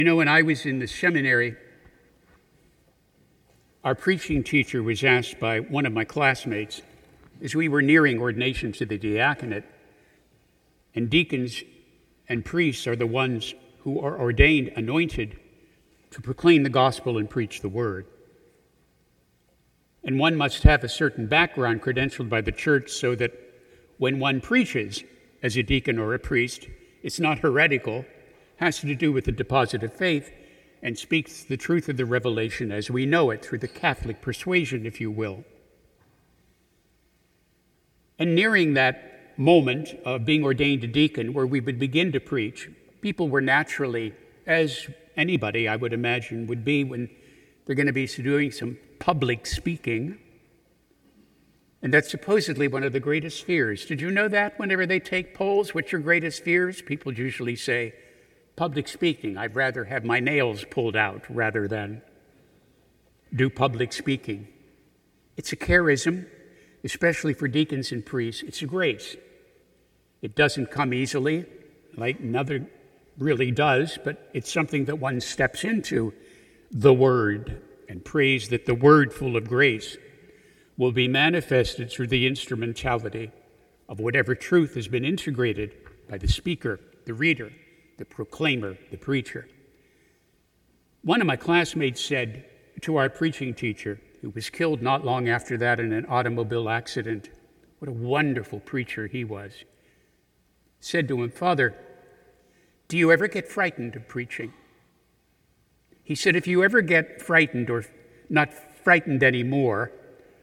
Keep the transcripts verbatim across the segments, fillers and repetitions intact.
You know, when I was in the seminary, our preaching teacher was asked by one of my classmates, as we were nearing ordination to the diaconate, and deacons and priests are the ones who are ordained, anointed, to proclaim the gospel and preach the word. And one must have a certain background credentialed by the church so that when one preaches as a deacon or a priest, it's not heretical, has to do with the deposit of faith, and speaks the truth of the revelation as we know it through the Catholic persuasion, if you will. And nearing that moment of being ordained a deacon where we would begin to preach, people were naturally, as anybody I would imagine would be when they're going to be doing some public speaking. And that's supposedly one of the greatest fears. Did you know that whenever they take polls, what's your greatest fears? People usually say, public speaking. I'd rather have my nails pulled out rather than do public speaking. It's a charism, especially for deacons and priests. It's a grace. It doesn't come easily, like another really does, but it's something that one steps into, the Word, and prays that the Word full of grace will be manifested through the instrumentality of whatever truth has been integrated by the speaker, the reader, the proclaimer, the preacher. One of my classmates said to our preaching teacher, who was killed not long after that in an automobile accident, what a wonderful preacher he was, said to him, "Father, do you ever get frightened of preaching?" He said, if you ever get frightened or not frightened anymore,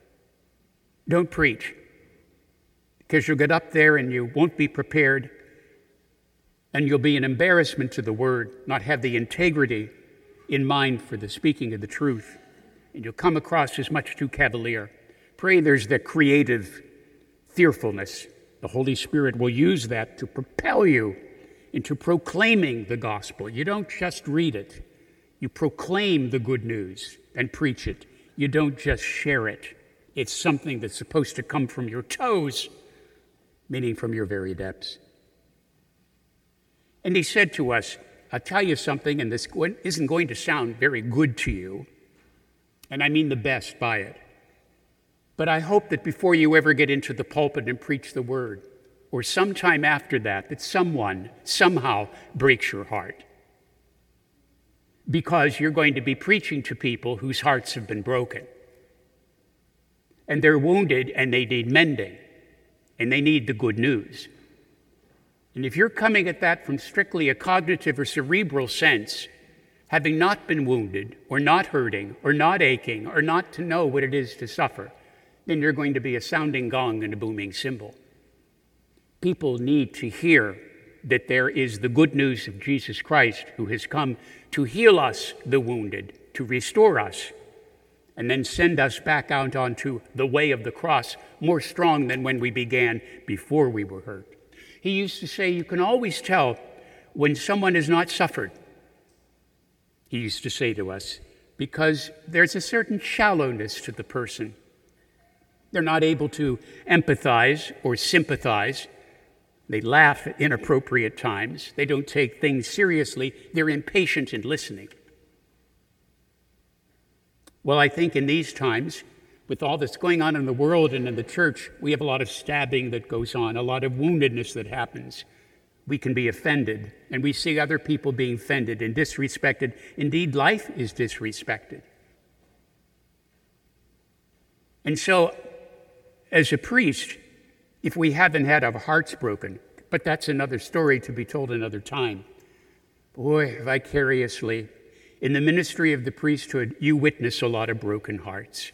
don't preach, because you'll get up there and you won't be prepared, and you'll be an embarrassment to the word, not have the integrity in mind for the speaking of the truth, and you'll come across as much too cavalier. Pray there's the creative fearfulness. The Holy Spirit will use that to propel you into proclaiming the gospel. You don't just read it. You proclaim the good news and preach it. You don't just share it. It's something that's supposed to come from your toes, meaning from your very depths. And he said to us, I'll tell you something, and this isn't going to sound very good to you, and I mean the best by it, but I hope that before you ever get into the pulpit and preach the word, or sometime after that, that someone somehow breaks your heart, because you're going to be preaching to people whose hearts have been broken, and they're wounded, and they need mending, and they need the good news. And if you're coming at that from strictly a cognitive or cerebral sense, having not been wounded, or not hurting, or not aching, or not to know what it is to suffer, then you're going to be a sounding gong and a booming cymbal. People need to hear that there is the good news of Jesus Christ, who has come to heal us, the wounded, to restore us, and then send us back out onto the way of the cross, more strong than when we began, before we were hurt. He used to say, you can always tell when someone has not suffered, he used to say to us, because there's a certain shallowness to the person. They're not able to empathize or sympathize. They laugh at inappropriate times. They don't take things seriously. They're impatient in listening. Well, I think in these times, with all that's going on in the world and in the church, we have a lot of stabbing that goes on, a lot of woundedness that happens. We can be offended, and we see other people being offended and disrespected. Indeed, life is disrespected. And so, as a priest, if we haven't had our hearts broken, but that's another story to be told another time. Boy, vicariously, in the ministry of the priesthood, you witness a lot of broken hearts.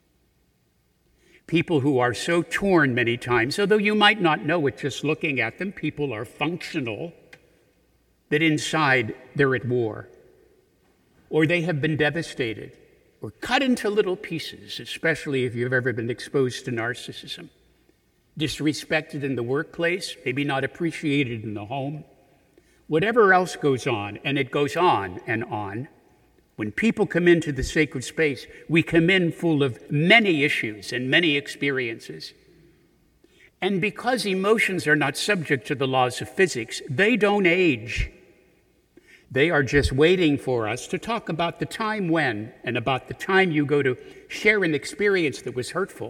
People who are so torn many times, although you might not know it just looking at them, people are functional, that inside they're at war, or they have been devastated, or cut into little pieces, especially if you've ever been exposed to narcissism, disrespected in the workplace, maybe not appreciated in the home, whatever else goes on, and it goes on and on. When people come into the sacred space, we come in full of many issues and many experiences. And because emotions are not subject to the laws of physics, they don't age. They are just waiting for us to talk about the time when and about the time you go to share an experience that was hurtful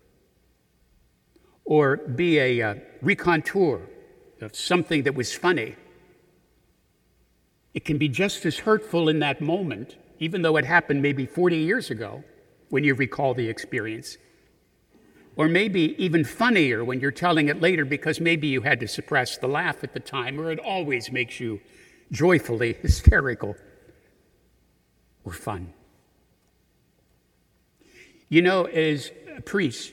or be a uh, raconteur of something that was funny. It can be just as hurtful in that moment, even though it happened maybe forty years ago when you recall the experience. Or maybe even funnier when you're telling it later because maybe you had to suppress the laugh at the time, or it always makes you joyfully hysterical or fun. You know, as a priest,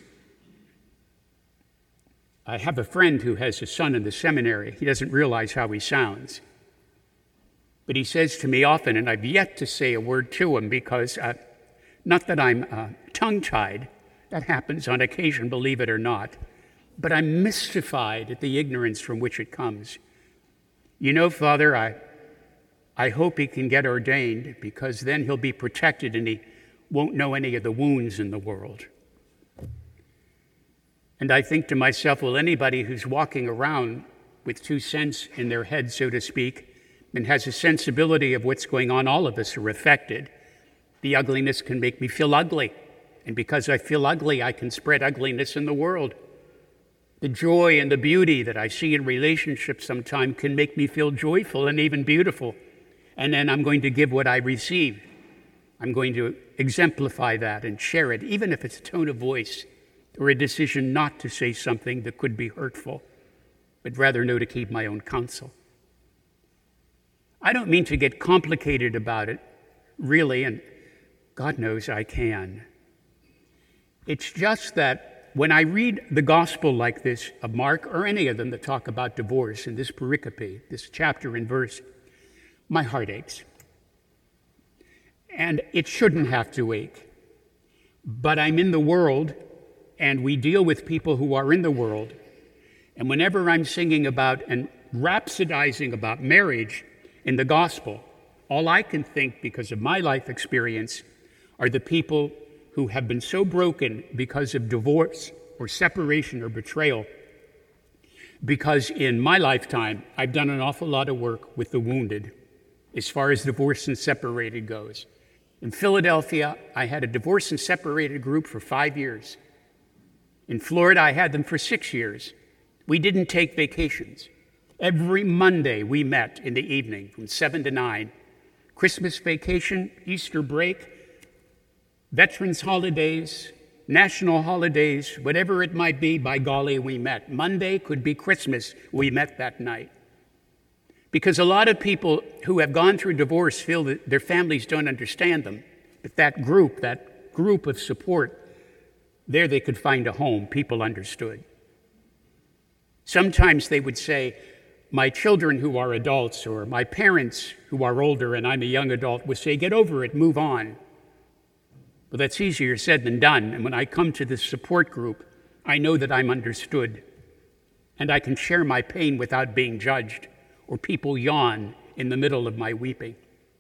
I have a friend who has a son in the seminary. He doesn't realize how he sounds. But he says to me often, and I've yet to say a word to him because, uh, not that I'm uh, tongue-tied, that happens on occasion, believe it or not, but I'm mystified at the ignorance from which it comes. You know, Father, I, I hope he can get ordained because then he'll be protected and he won't know any of the wounds in the world. And I think to myself, well, anybody who's walking around with two cents in their head, so to speak, and has a sensibility of what's going on, all of us are affected. The ugliness can make me feel ugly. And because I feel ugly, I can spread ugliness in the world. The joy and the beauty that I see in relationships sometimes can make me feel joyful and even beautiful. And then I'm going to give what I receive. I'm going to exemplify that and share it, even if it's a tone of voice or a decision not to say something that could be hurtful, but rather know to keep my own counsel. I don't mean to get complicated about it, really, and God knows I can. It's just that when I read the gospel like this of Mark, or any of them that talk about divorce in this pericope, this chapter and verse, my heart aches. And it shouldn't have to ache. But I'm in the world, and we deal with people who are in the world. And whenever I'm singing about and rhapsodizing about marriage in the gospel, all I can think, because of my life experience, are the people who have been so broken because of divorce or separation or betrayal. Because in my lifetime, I've done an awful lot of work with the wounded as far as divorce and separated goes. In Philadelphia, I had a divorce and separated group for five years. In Florida, I had them for six years. We didn't take vacations. Every Monday we met in the evening from seven to nine. Christmas vacation, Easter break, veterans holidays, national holidays, whatever it might be, by golly, we met. Monday could be Christmas, we met that night. Because a lot of people who have gone through divorce feel that their families don't understand them. But that group, that group of support, there they could find a home. People understood. Sometimes they would say, my children who are adults, or my parents who are older and I'm a young adult, would say, get over it, move on. Well, that's easier said than done. And when I come to this support group, I know that I'm understood. And I can share my pain without being judged, or people yawn in the middle of my weeping.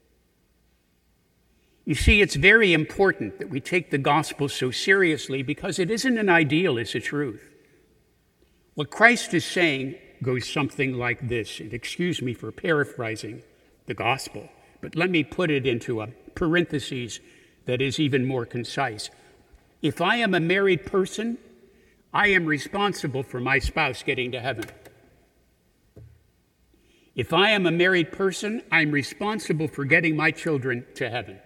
You see, it's very important that we take the gospel so seriously because it isn't an ideal, it's a truth. What Christ is saying goes something like this, and excuse me for paraphrasing the gospel, but let me put it into a parenthesis that is even more concise. If I am a married person, I am responsible for my spouse getting to heaven. If I am a married person, I'm responsible for getting my children to heaven.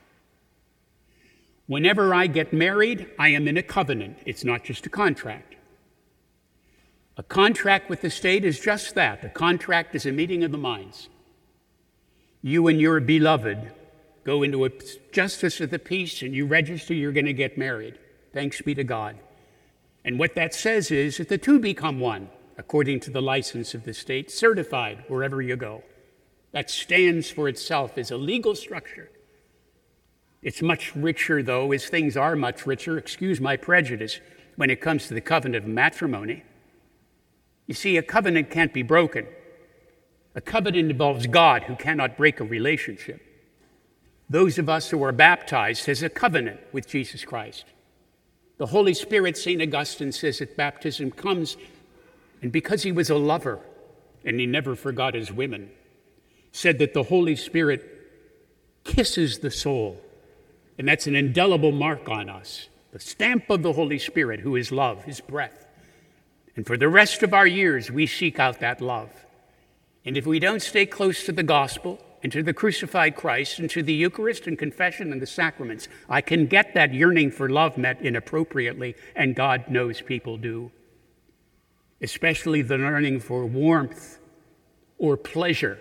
Whenever I get married, I am in a covenant. It's not just a contract. A contract with the state is just that. A contract is a meeting of the minds. You and your beloved go into a justice of the peace and you register you're going to get married. Thanks be to God. And what that says is that the two become one, according to the license of the state, certified wherever you go. That stands for itself as a legal structure. It's much richer, though, as things are much richer, excuse my prejudice, when it comes to the covenant of matrimony. You see, a covenant can't be broken. A covenant involves God, who cannot break a relationship. Those of us who are baptized has a covenant with Jesus Christ. The Holy Spirit, Saint Augustine says at baptism, comes, and because he was a lover, and he never forgot his women, said that the Holy Spirit kisses the soul, and that's an indelible mark on us, the stamp of the Holy Spirit, who is love, his breath. And for the rest of our years, we seek out that love. And if we don't stay close to the gospel and to the crucified Christ and to the Eucharist and confession and the sacraments, I can get that yearning for love met inappropriately, and God knows people do. Especially the yearning for warmth or pleasure,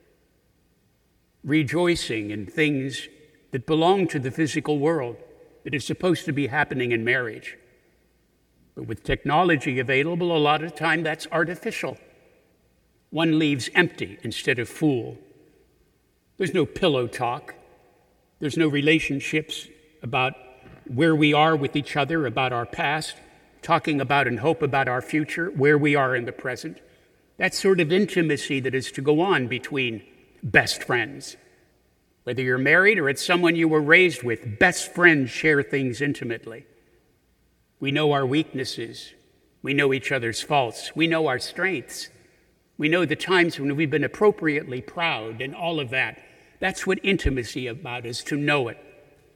rejoicing in things that belong to the physical world, that is supposed to be happening in marriage. But with technology available, a lot of time that's artificial. One leaves empty instead of full. There's no pillow talk. There's no relationships about where we are with each other, about our past, talking about and hope about our future, where we are in the present. That sort of intimacy that is to go on between best friends. Whether you're married or it's someone you were raised with, best friends share things intimately. We know our weaknesses. We know each other's faults. We know our strengths. We know the times when we've been appropriately proud and all of that. That's what intimacy about is, to know it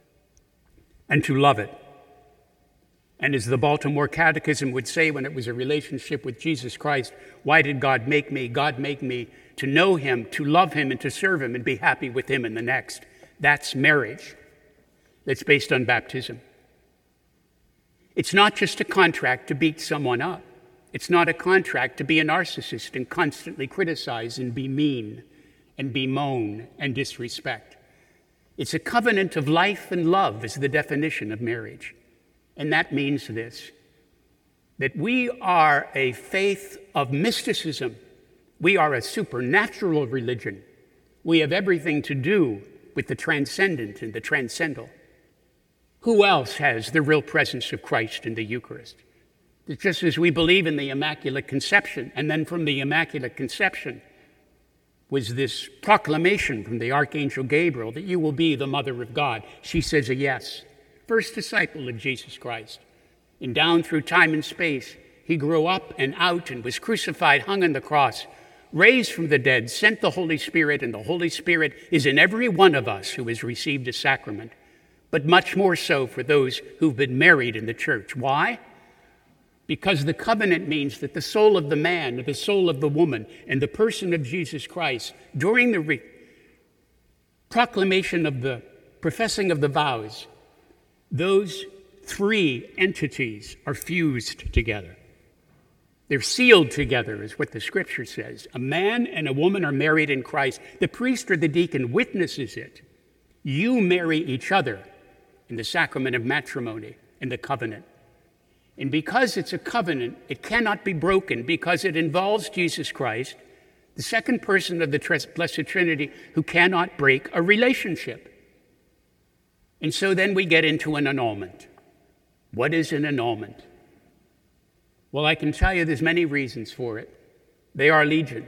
and to love it. And as the Baltimore Catechism would say when it was a relationship with Jesus Christ, why did God make me? God made me to know him, to love him, and to serve him and be happy with him in the next. That's marriage. That's based on baptism. It's not just a contract to beat someone up. It's not a contract to be a narcissist and constantly criticize and be mean and bemoan and disrespect. It's a covenant of life and love is the definition of marriage. And that means this, that we are a faith of mysticism. We are a supernatural religion. We have everything to do with the transcendent and the transcendental. Who else has the real presence of Christ in the Eucharist? It's just as we believe in the Immaculate Conception, and then from the Immaculate Conception was this proclamation from the Archangel Gabriel that you will be the Mother of God. She says a yes. First disciple of Jesus Christ. And down through time and space, he grew up and out and was crucified, hung on the cross, raised from the dead, sent the Holy Spirit, and the Holy Spirit is in every one of us who has received a sacrament, but much more so for those who've been married in the church. Why? Because the covenant means that the soul of the man, the soul of the woman, and the person of Jesus Christ, during the re- proclamation of the professing of the vows, those three entities are fused together. They're sealed together, is what the scripture says. A man and a woman are married in Christ. The priest or the deacon witnesses it. You marry each other in the sacrament of matrimony, in the covenant. And because it's a covenant, it cannot be broken because it involves Jesus Christ, the second person of the Blessed Trinity, who cannot break a relationship. And so then we get into an annulment. What is an annulment? Well, I can tell you there's many reasons for it. They are legion.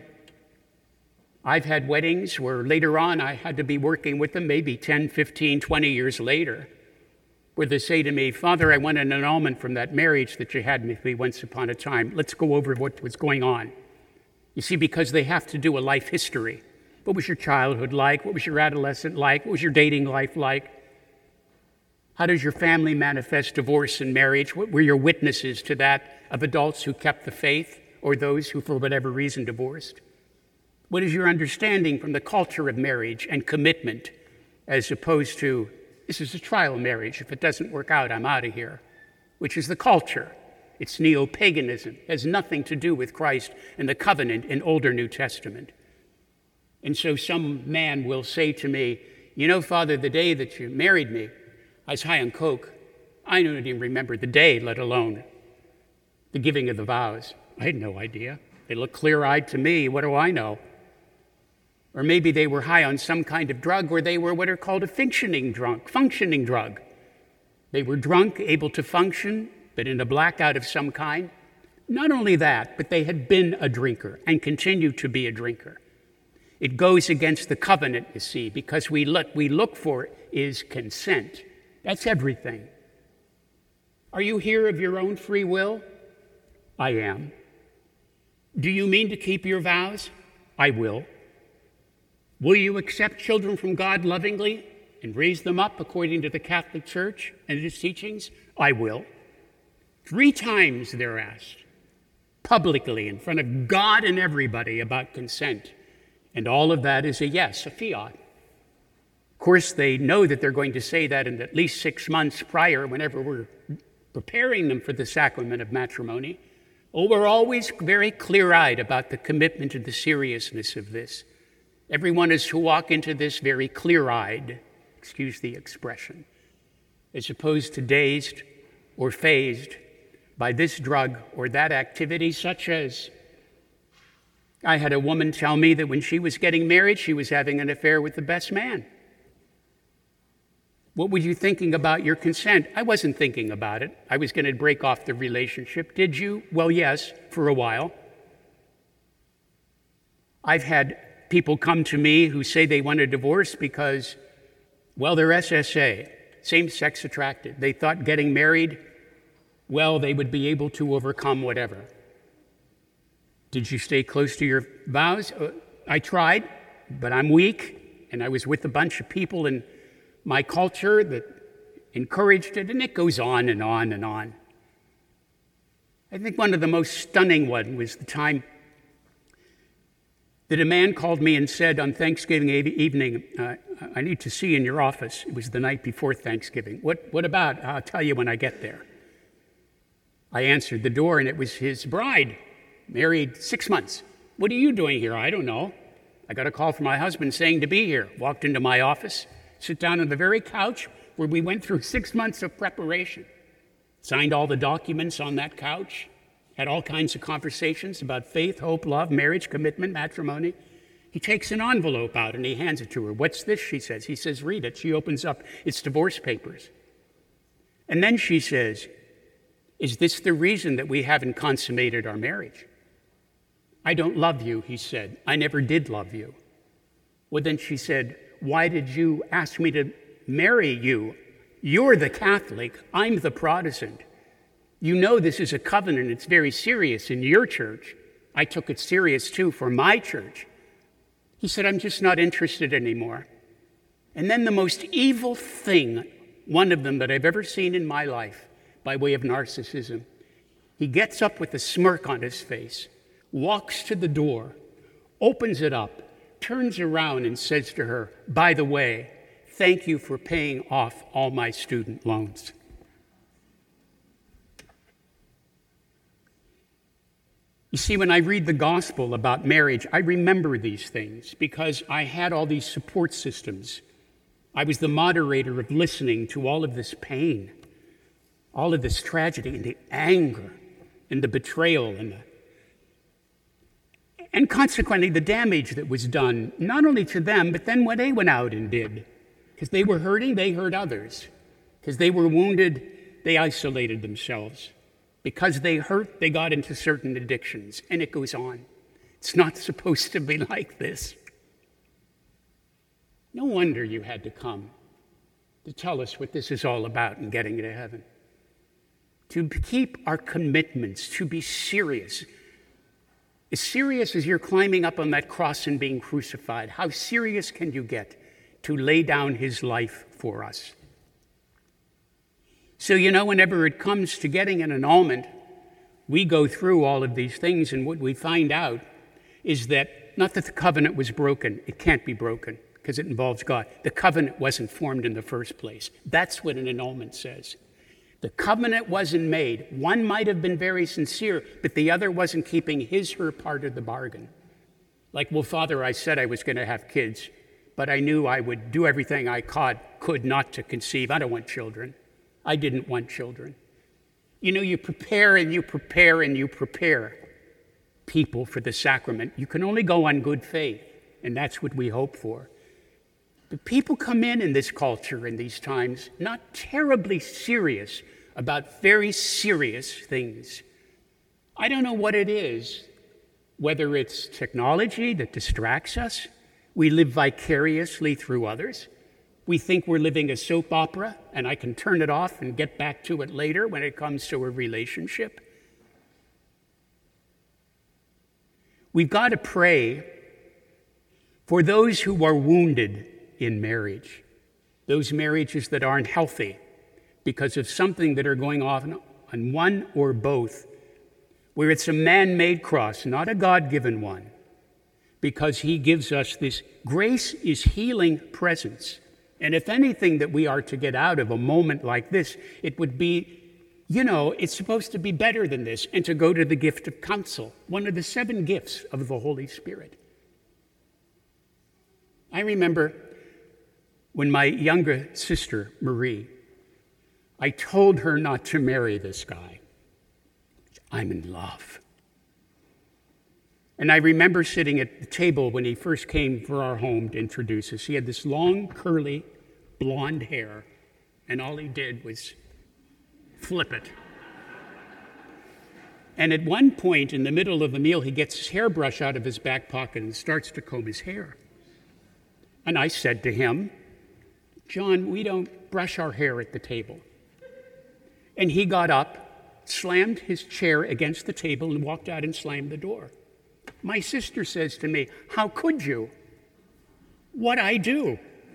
I've had weddings where later on I had to be working with them, maybe ten, fifteen, twenty years later, where they say to me, Father, I want an annulment from that marriage that you had with me once upon a time. Let's go over what was going on. You see, because they have to do a life history. What was your childhood like? What was your adolescent like? What was your dating life like? How does your family manifest divorce and marriage? What were your witnesses to that of adults who kept the faith or those who, for whatever reason, divorced? What is your understanding from the culture of marriage and commitment as opposed to, this is a trial marriage. If it doesn't work out, I'm out of here, which is the culture. It's neo-paganism. It has nothing to do with Christ and the covenant in Older New Testament. And so some man will say to me, you know, Father, the day that you married me, I was high on coke. I don't even remember the day, let alone the giving of the vows. I had no idea. They look clear-eyed to me. What do I know? Or maybe they were high on some kind of drug, or they were what are called a functioning drunk, functioning drug. They were drunk, able to function, but in a blackout of some kind. Not only that, but they had been a drinker and continue to be a drinker. It goes against the covenant, you see, because we look, we look for is consent. That's everything. Are you here of your own free will? I am. Do you mean to keep your vows? I will. Will you accept children from God lovingly and raise them up according to the Catholic Church and its teachings? I will. Three times they're asked, publicly, in front of God and everybody, about consent. And all of that is a yes, a fiat. Of course, they know that they're going to say that in at least six months prior, whenever we're preparing them for the sacrament of matrimony. Oh, we're always very clear-eyed about the commitment and the seriousness of this. Everyone is to walk into this very clear-eyed, excuse the expression, as opposed to dazed or phased by this drug or that activity, such as I had a woman tell me that when she was getting married, she was having an affair with the best man. What were you thinking about your consent? I wasn't thinking about it. I was going to break off the relationship. Did you? Well, yes, for a while. I've had people come to me who say they want a divorce because, well, they're S S A, same-sex attracted. They thought getting married, well, they would be able to overcome whatever. Did you stay close to your vows? Uh, I tried, but I'm weak, and I was with a bunch of people in my culture that encouraged it, and it goes on and on and on. I think one of the most stunning one was the time that a man called me and said on Thanksgiving evening, uh, I need to see you in your office. It was the night before Thanksgiving. What, what about? I'll tell you when I get there. I answered the door, and it was his bride, married six months. What are you doing here? I don't know. I got a call from my husband saying to be here. Walked into my office, sit down on the very couch where we went through six months of preparation. Signed all the documents on that couch. Had all kinds of conversations about faith, hope, love, marriage, commitment, matrimony. He takes an envelope out and he hands it to her. What's this, she says. He says, read it. She opens up. It's divorce papers. And then she says, is this the reason that we haven't consummated our marriage? I don't love you, he said. I never did love you. Well, then she said, why did you ask me to marry you? You're the Catholic. I'm the Protestant. You know this is a covenant. It's very serious in your church. I took it serious, too, for my church. He said, I'm just not interested anymore. And then the most evil thing, one of them that I've ever seen in my life, by way of narcissism, he gets up with a smirk on his face, walks to the door, opens it up, turns around and says to her, by the way, thank you for paying off all my student loans. You see, when I read the gospel about marriage, I remember these things because I had all these support systems. I was the moderator of listening to all of this pain, all of this tragedy and the anger and the betrayal and the And consequently, the damage that was done, not only to them, but then what they went out and did. Because they were hurting, they hurt others. Because they were wounded, they isolated themselves. Because they hurt, they got into certain addictions. And it goes on. It's not supposed to be like this. No wonder you had to come to tell us what this is all about in getting to heaven. To keep our commitments, to be serious. As serious as you're climbing up on that cross and being crucified, how serious can you get to lay down his life for us? So, you know, whenever it comes to getting an annulment, we go through all of these things, and what we find out is that not that the covenant was broken, it can't be broken because it involves God. The covenant wasn't formed in the first place. That's what an annulment says. The covenant wasn't made. One might have been very sincere, but the other wasn't keeping his, her part of the bargain. Like, well, Father, I said I was going to have kids, but I knew I would do everything I could not to conceive. I don't want children. I didn't want children. You know, you prepare and you prepare and you prepare people for the sacrament. You can only go on good faith, and that's what we hope for. But people come in in this culture in these times not terribly serious about very serious things. I don't know what it is, whether it's technology that distracts us. We live vicariously through others. We think we're living a soap opera, and I can turn it off and get back to it later when it comes to a relationship. We've got to pray For those who are wounded in marriage, those marriages that aren't healthy because of something that are going on on one or both, where it's a man-made cross, not a God-given one, because he gives us this grace is healing presence. And if anything that we are to get out of a moment like this, it would be, you know, it's supposed to be better than this, and to go to the gift of counsel, one of the seven gifts of the Holy Spirit. I remember when my younger sister, Marie, I told her not to marry this guy. I'm in love. And I remember sitting at the table when he first came for our home to introduce us. He had this long, curly, blonde hair, and all he did was flip it. And at one point in the middle of the meal, he gets his hairbrush out of his back pocket and starts to comb his hair. And I said to him, John, we don't brush our hair at the table. And he got up, slammed his chair against the table, and walked out and slammed the door. My sister says to me, how could you? What'd I do?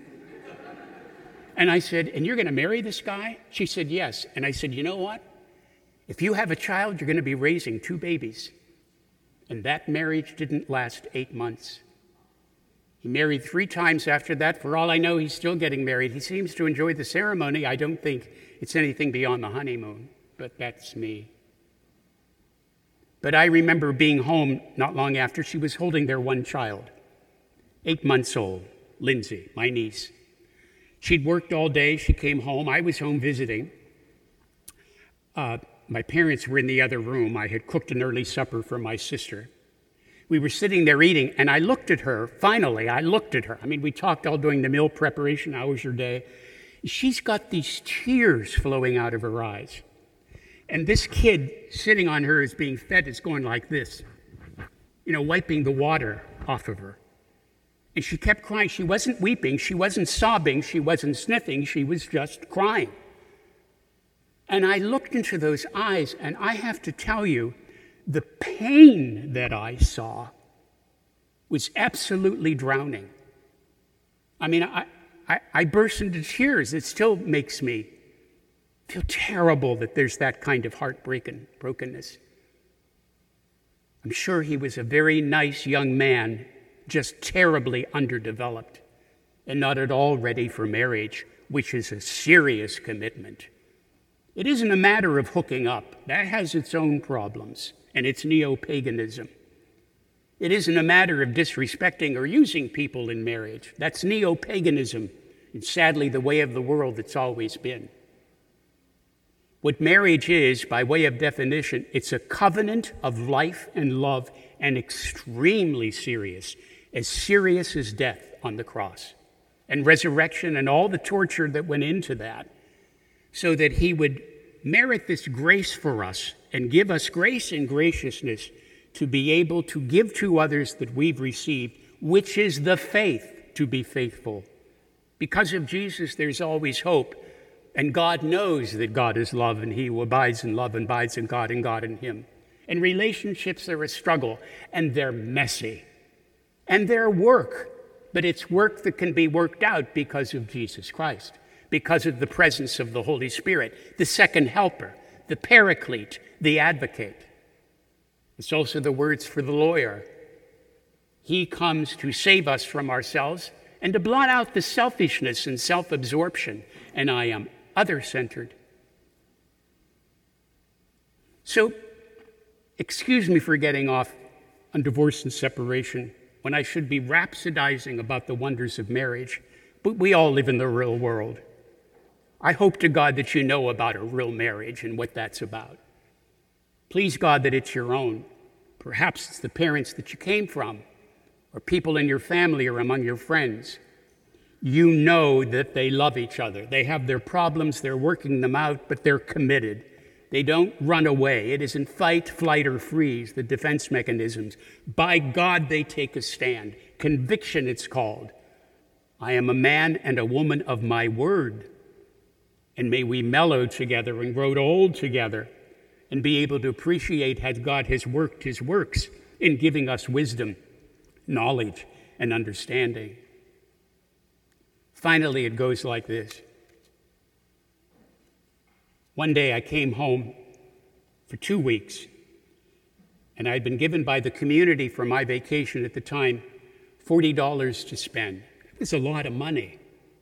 And I said, and you're going to marry this guy? She said, yes. And I said, you know what? If you have a child, you're going to be raising two babies. And that marriage didn't last eight months. He married three times after that. For all I know, he's still getting married. He seems to enjoy the ceremony. I don't think it's anything beyond the honeymoon, but that's me. But I remember being home not long after. She was holding their one child, eight months old, Lindsay, my niece. She'd worked all day. She came home. I was home visiting. Uh, my parents were in the other room. I had cooked an early supper for my sister. We were sitting there eating, and I looked at her. Finally, I looked at her. I mean, we talked all during the meal preparation hours her day. She's got these tears flowing out of her eyes. And this kid sitting on her is being fed is going like this, you know, wiping the water off of her. And she kept crying. She wasn't weeping. She wasn't sobbing. She wasn't sniffing. She was just crying. And I looked into those eyes, and I have to tell you, the pain that I saw was absolutely drowning. I mean, I, I, I burst into tears. It still makes me feel terrible that there's that kind of heartbreaking brokenness. I'm sure he was a very nice young man, just terribly underdeveloped and not at all ready for marriage, which is a serious commitment. It isn't a matter of hooking up. That has its own problems, and it's neo-paganism. It isn't a matter of disrespecting or using people in marriage. That's neo-paganism, and sadly the way of the world it's always been. What marriage is, by way of definition, it's a covenant of life and love, and extremely serious, as serious as death on the cross, and resurrection and all the torture that went into that, so that he would merit this grace for us and give us grace and graciousness to be able to give to others that we've received, which is the faith to be faithful. Because of Jesus, there's always hope. And God knows that God is love, and he who abides in love and abides in God and God in him. And relationships are a struggle, and they're messy. And they're work, but it's work that can be worked out because of Jesus Christ, because of the presence of the Holy Spirit, the second helper, the paraclete, the advocate. It's also the words for the lawyer. He comes to save us from ourselves and to blot out the selfishness and self-absorption. And I am other-centered. So, excuse me for getting off on divorce and separation when I should be rhapsodizing about the wonders of marriage, but we all live in the real world. I hope to God that you know about a real marriage and what that's about. Please God that it's your own. Perhaps it's the parents that you came from, or people in your family or among your friends. You know that they love each other. They have their problems, they're working them out, but they're committed. They don't run away. It isn't fight, flight, or freeze, the defense mechanisms. By God, they take a stand. Conviction, it's called. I am a man and a woman of my word. And may we mellow together and grow old together and be able to appreciate how God has worked his works in giving us wisdom, knowledge, and understanding. Finally, it goes like this. One day I came home for two weeks, and I had been given by the community for my vacation at the time forty dollars to spend. It was a lot of money.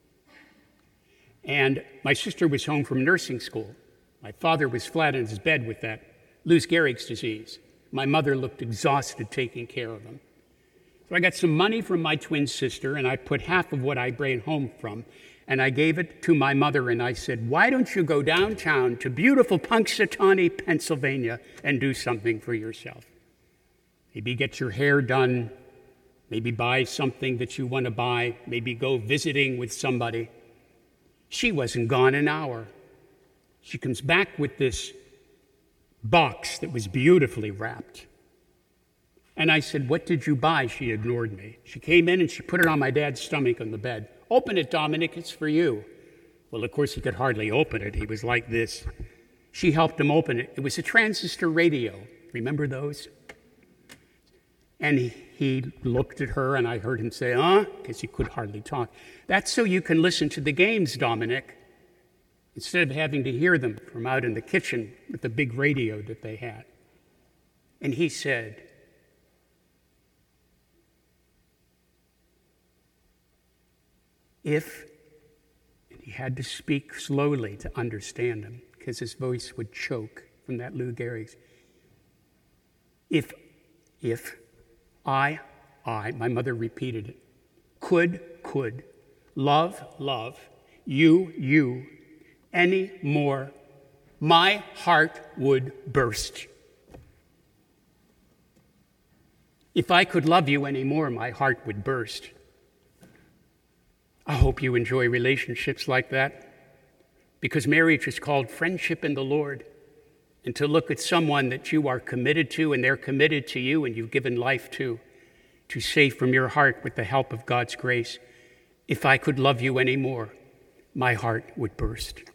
And my sister was home from nursing school. My father was flat in his bed with that Lou Gehrig's disease. My mother looked exhausted taking care of him. So I got some money from my twin sister, and I put half of what I brought home from, and I gave it to my mother, and I said, why don't you go downtown to beautiful Punxsutawney, Pennsylvania, and do something for yourself? Maybe get your hair done, maybe buy something that you want to buy, maybe go visiting with somebody. She wasn't gone an hour. She comes back with this box that was beautifully wrapped. And I said, what did you buy? She ignored me. She came in and she put it on my dad's stomach on the bed. Open it, Dominic, it's for you. Well, of course, he could hardly open it. He was like this. She helped him open it. It was a transistor radio. Remember those? And he, he looked at her, and I heard him say, huh? Because he could hardly talk. That's so you can listen to the games, Dominic, instead of having to hear them from out in the kitchen with the big radio that they had. And he said, if, and he had to speak slowly to understand him, because his voice would choke from that Lou Gehrig's. If, if I, I, my mother repeated it, could, could, love, love, you, you, any more, my heart would burst. If I could love you any more, my heart would burst. I hope you enjoy relationships like that, because marriage is called friendship in the Lord, and to look at someone that you are committed to and they're committed to you and you've given life to, to say from your heart with the help of God's grace, if I could love you any more, my heart would burst.